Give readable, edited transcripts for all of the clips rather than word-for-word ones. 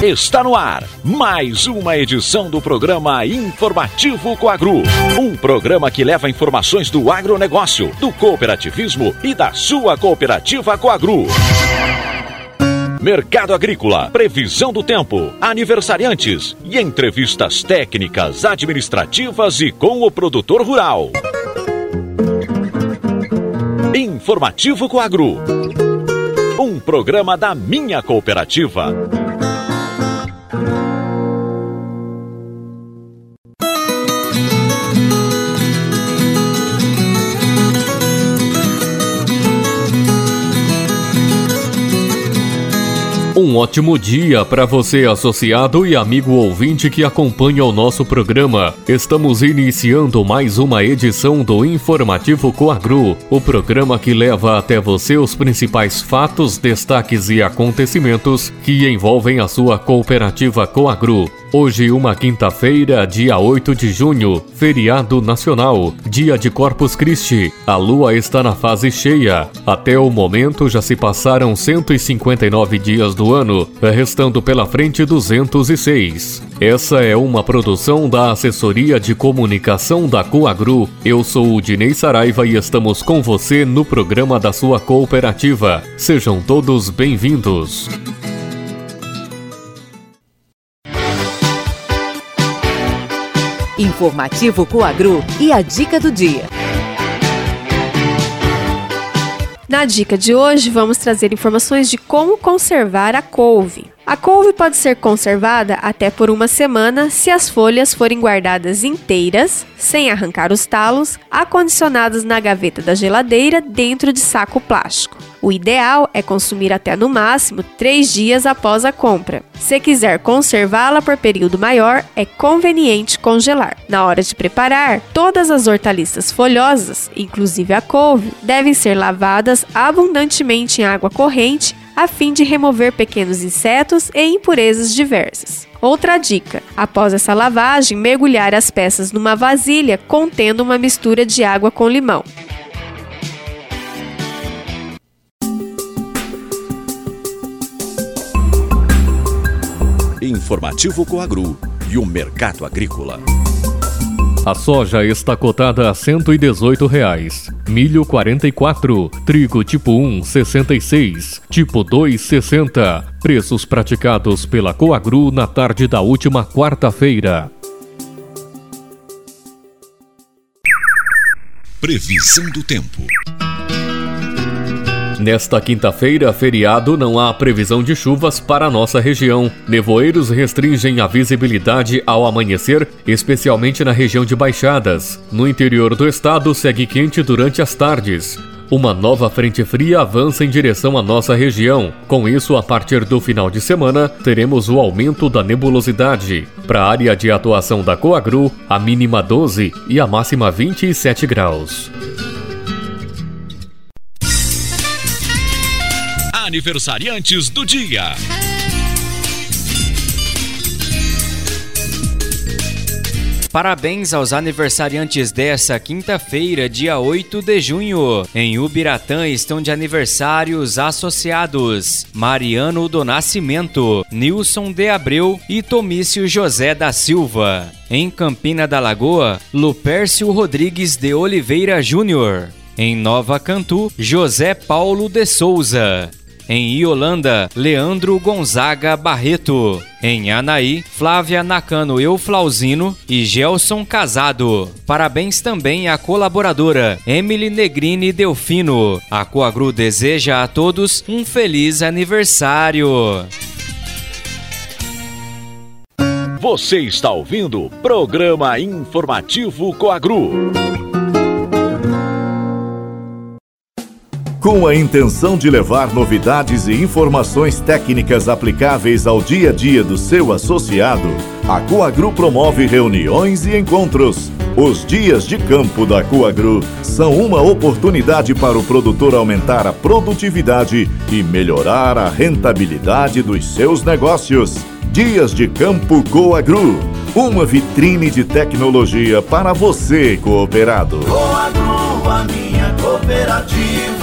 Está no ar mais uma edição do programa Informativo Coagru. Um programa que leva informações do agronegócio, do cooperativismo e da sua cooperativa Coagru. Mercado agrícola, previsão do tempo, aniversariantes e entrevistas técnicas, administrativas e com o produtor rural. Informativo Coagru. Um programa da minha cooperativa. Um ótimo dia para você, associado e amigo ouvinte que acompanha o nosso programa. Estamos iniciando mais uma edição do Informativo Coagru, o programa que leva até você os principais fatos, destaques e acontecimentos que envolvem a sua cooperativa Coagru. Hoje, uma quinta-feira, dia 8 de junho, feriado nacional, dia de Corpus Christi. A lua está na fase cheia. Até o momento já se passaram 159 dias do ano, restando pela frente 206. Essa é uma produção da Assessoria de Comunicação da Coagru. Eu sou o Dinei Saraiva e estamos com você no programa da sua cooperativa. Sejam todos bem-vindos. Informativo Coagru e a dica do dia. Na dica de hoje, vamos trazer informações de como conservar a couve. A couve pode ser conservada até por uma semana se as folhas forem guardadas inteiras, sem arrancar os talos, acondicionadas na gaveta da geladeira dentro de saco plástico. O ideal é consumir até no máximo 3 dias após a compra. Se quiser conservá-la por período maior, é conveniente congelar. Na hora de preparar, todas as hortaliças folhosas, inclusive a couve, devem ser lavadas abundantemente em água corrente a fim de remover pequenos insetos e impurezas diversas. Outra dica: após essa lavagem, mergulhar as peças numa vasilha contendo uma mistura de água com limão. Informativo Coagru e o mercado agrícola. A soja está cotada a R$ 118,00, milho 44, trigo tipo 1, 66, tipo 2, 60. Preços praticados pela Coagru na tarde da última quarta-feira. Previsão do tempo. Nesta quinta-feira, feriado, não há previsão de chuvas para a nossa região. Nevoeiros restringem a visibilidade ao amanhecer, especialmente na região de Baixadas. No interior do estado, segue quente durante as tardes. Uma nova frente fria avança em direção à nossa região. Com isso, a partir do final de semana, teremos o aumento da nebulosidade. Para a área de atuação da Coagru, a mínima 12 e a máxima 27 graus. Aniversariantes do dia. Parabéns aos aniversariantes dessa quinta-feira, dia 8 de junho. Em Ubiratã estão de aniversário os associados Mariano do Nascimento, Nilson de Abreu e Tomício José da Silva. Em Campina da Lagoa, Lupércio Rodrigues de Oliveira Júnior. Em Nova Cantu, José Paulo de Souza. Em Iolanda, Leandro Gonzaga Barreto. Em Anaí, Flávia Nakano Euflauzino e Gelson Casado. Parabéns também à colaboradora Emily Negrini Delfino. A Coagru deseja a todos um feliz aniversário. Você está ouvindo o programa Informativo Coagru. Com a intenção de levar novidades e informações técnicas aplicáveis ao dia a dia do seu associado, a Coagru promove reuniões e encontros. Os dias de campo da Coagru são uma oportunidade para o produtor aumentar a produtividade e melhorar a rentabilidade dos seus negócios. Dias de Campo Coagru, uma vitrine de tecnologia para você, cooperado. Coagru, a minha cooperativa.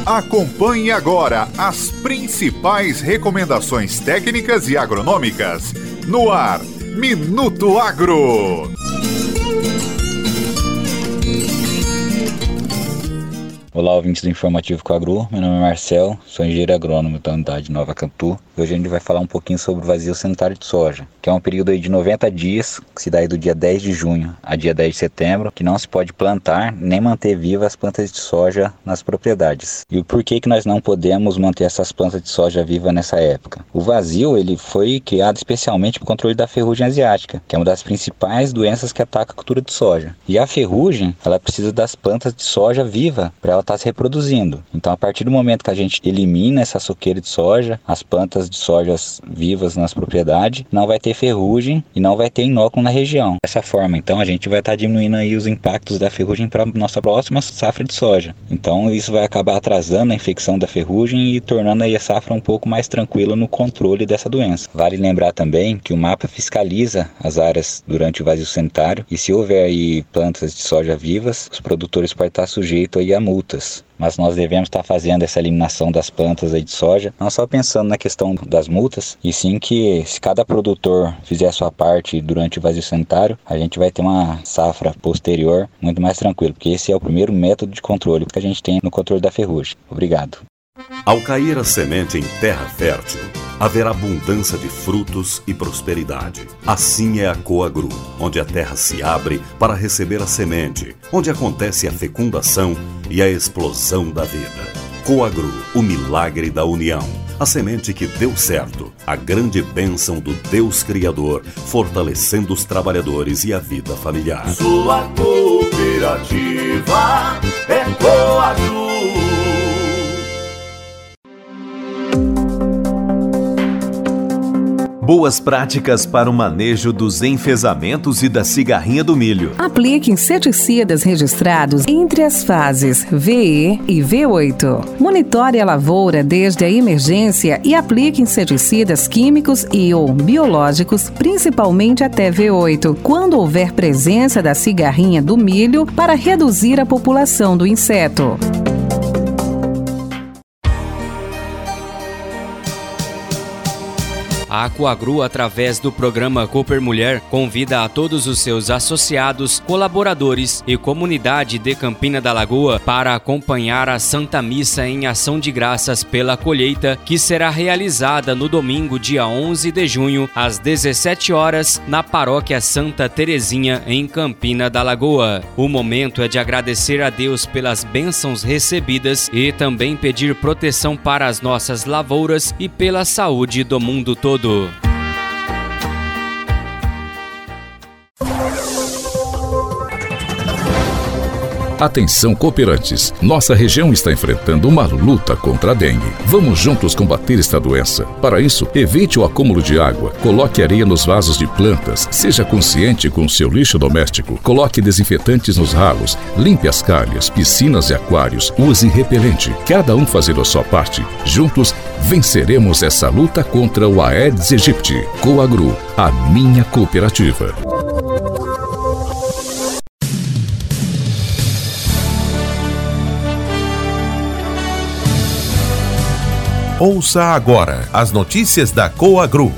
Acompanhe agora as principais recomendações técnicas e agronômicas. No ar, Minuto Agro. Olá, ouvintes do Informativo Coagru. Meu nome é Marcel, sou engenheiro agrônomo da unidade Nova Cantu. E hoje a gente vai falar um pouquinho sobre o vazio sanitário de soja, que é um período aí de 90 dias, que se dá aí do dia 10 de junho a dia 10 de setembro, que não se pode plantar nem manter vivas as plantas de soja nas propriedades. E o porquê que nós não podemos manter essas plantas de soja vivas nessa época? O vazio ele foi criado especialmente para o controle da ferrugem asiática, que é uma das principais doenças que ataca a cultura de soja. E a ferrugem, ela precisa das plantas de soja viva para ela estar se reproduzindo. Então, a partir do momento que a gente elimina essa soqueira de soja, as plantas de sojas vivas nas propriedades, não vai ter ferrugem e não vai ter inóculo na região. Dessa forma, então, a gente vai estar diminuindo aí os impactos da ferrugem para a nossa próxima safra de soja. Então, isso vai acabar atrasando a infecção da ferrugem e tornando aí a safra um pouco mais tranquila no controle dessa doença. Vale lembrar também que o MAPA fiscaliza as áreas durante o vazio sanitário e se houver aí plantas de soja vivas, os produtores podem estar sujeitos aí a multas. Mas nós devemos estar fazendo essa eliminação das plantas aí de soja, não só pensando na questão das multas, e sim que se cada produtor fizer a sua parte durante o vazio sanitário, a gente vai ter uma safra posterior muito mais tranquila, porque esse é o primeiro método de controle que a gente tem no controle da ferrugem. Obrigado. Ao cair a semente em terra fértil, haverá abundância de frutos e prosperidade. Assim é a Coagru, onde a terra se abre para receber a semente, onde acontece a fecundação e a explosão da vida. Coagru, o milagre da união. A semente que deu certo, a grande bênção do Deus Criador, fortalecendo os trabalhadores e a vida familiar. Sua cooperativa é Coagru. Boas práticas para o manejo dos enfezamentos e da cigarrinha do milho. Aplique inseticidas registrados entre as fases VE e V8. Monitore a lavoura desde a emergência e aplique inseticidas químicos e ou biológicos, principalmente até V8, quando houver presença da cigarrinha do milho para reduzir a população do inseto. A Coagru, através do programa Cooper Mulher, convida a todos os seus associados, colaboradores e comunidade de Campina da Lagoa para acompanhar a Santa Missa em ação de graças pela colheita, que será realizada no domingo, dia 11 de junho, às 17 horas, na Paróquia Santa Terezinha, em Campina da Lagoa. O momento é de agradecer a Deus pelas bênçãos recebidas e também pedir proteção para as nossas lavouras e pela saúde do mundo todo. Atenção, cooperantes! Nossa região está enfrentando uma luta contra a dengue. Vamos juntos combater esta doença. Para isso, evite o acúmulo de água, coloque areia nos vasos de plantas, seja consciente com o seu lixo doméstico, coloque desinfetantes nos ralos, limpe as calhas, piscinas e aquários, use repelente. Cada um fazendo a sua parte. Juntos, venceremos essa luta contra o Aedes aegypti. Coagru, a minha cooperativa. Ouça agora as notícias da Coagru.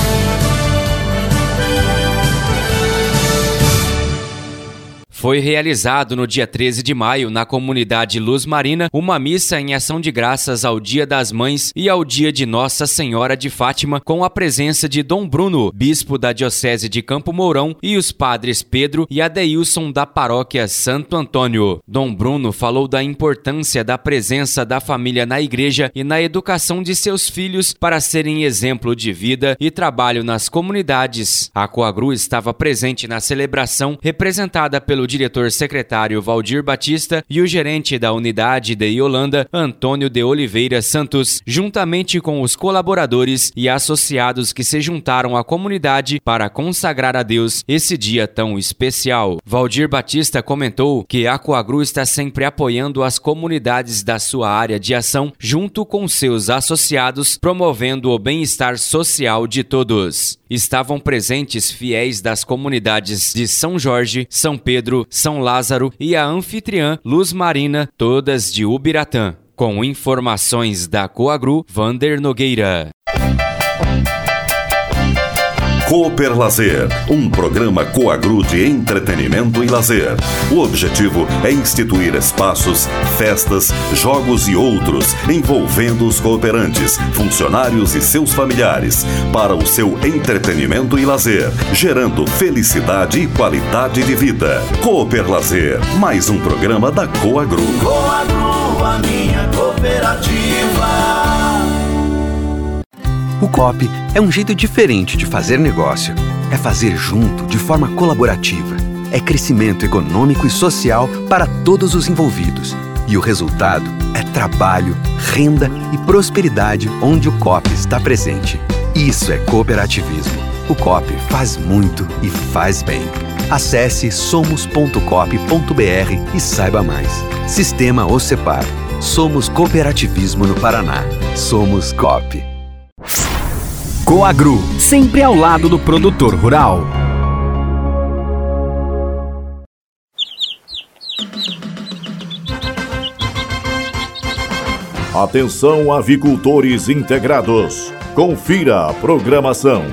Foi realizado no dia 13 de maio, na comunidade Luz Marina, uma missa em ação de graças ao Dia das Mães e ao Dia de Nossa Senhora de Fátima, com a presença de Dom Bruno, bispo da Diocese de Campo Mourão, e os padres Pedro e Adeilson da paróquia Santo Antônio. Dom Bruno falou da importância da presença da família na igreja e na educação de seus filhos para serem exemplo de vida e trabalho nas comunidades. A Coagru estava presente na celebração, representada pelo diretor-secretário Valdir Batista e o gerente da unidade de Iolanda, Antônio de Oliveira Santos, juntamente com os colaboradores e associados que se juntaram à comunidade para consagrar a Deus esse dia tão especial. Valdir Batista comentou que a Coagru está sempre apoiando as comunidades da sua área de ação, junto com seus associados, promovendo o bem-estar social de todos. Estavam presentes fiéis das comunidades de São Jorge, São Pedro, São Lázaro e a anfitriã Luz Marina, todas de Ubiratã. Com informações da Coagru, Vander Nogueira. Cooper Lazer, um programa Coagru de entretenimento e lazer. O objetivo é instituir espaços, festas, jogos e outros envolvendo os cooperantes, funcionários e seus familiares para o seu entretenimento e lazer, gerando felicidade e qualidade de vida. Cooper Lazer, mais um programa da Coagru. Coagru, a minha cooperativa. O Coop é um jeito diferente de fazer negócio. É fazer junto, de forma colaborativa. É crescimento econômico e social para todos os envolvidos. E o resultado é trabalho, renda e prosperidade onde o Coop está presente. Isso é cooperativismo. O Coop faz muito e faz bem. Acesse somos.coop.br e saiba mais. Sistema OCEPAR. Somos cooperativismo no Paraná. Somos Coop. Coagru, sempre ao lado do produtor rural. Atenção, avicultores integrados. Confira a programação.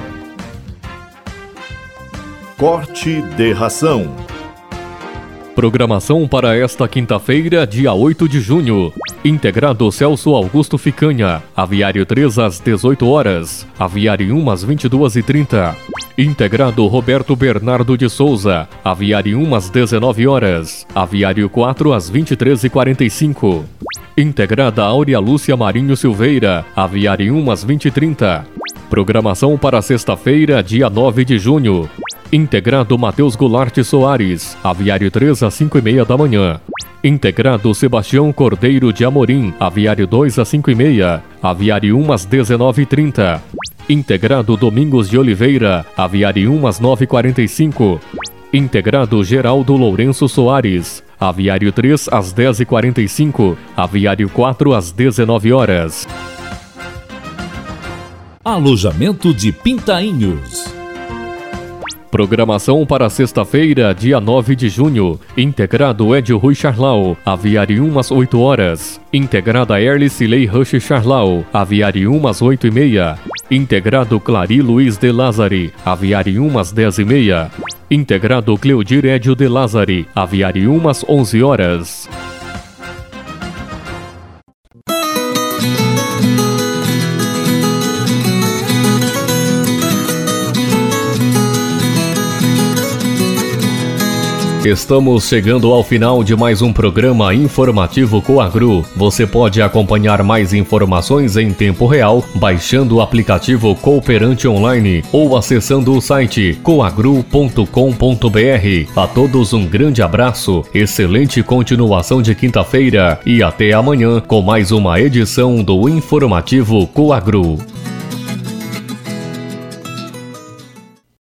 Corte de ração. Programação para esta quinta-feira, dia 8 de junho. Integrado Celso Augusto Ficanha. Aviário 3 às 18 horas. Aviário 1 às 22h30. Integrado Roberto Bernardo de Souza. Aviário 1 às 19 horas. Aviário 4 às 23h45. Integrada Áurea Lúcia Marinho Silveira. Aviário 1 às 20h30. Programação para sexta-feira, dia 9 de junho. Integrado Matheus Goulart Soares. Aviário 3 às 5h30 da manhã. Integrado Sebastião Cordeiro de Amorim. Aviário 2 às 5h30. Aviário 1 às 19h30. Integrado Domingos de Oliveira. Aviário 1 às 9h45. Integrado Geraldo Lourenço Soares. Aviário 3 às 10h45. Aviário 4 às 19 horas. Alojamento de Pintainhos. Programação para sexta-feira, dia 9 de junho. Integrado Edio Rui Charlau. Aviário 1 às 8 horas. Integrada Erli Cilei Rush Charlau. Aviário 1 às 8h30. Integrado Clari Luiz de Lázari. Aviário 1 às 10h30. Integrado Cleodir Edio de Lázari. Aviário 1 às 11 horas. Estamos chegando ao final de mais um programa informativo Coagru. Você pode acompanhar mais informações em tempo real baixando o aplicativo Cooperante Online ou acessando o site coagru.com.br. A todos um grande abraço, excelente continuação de quinta-feira e até amanhã com mais uma edição do informativo Coagru.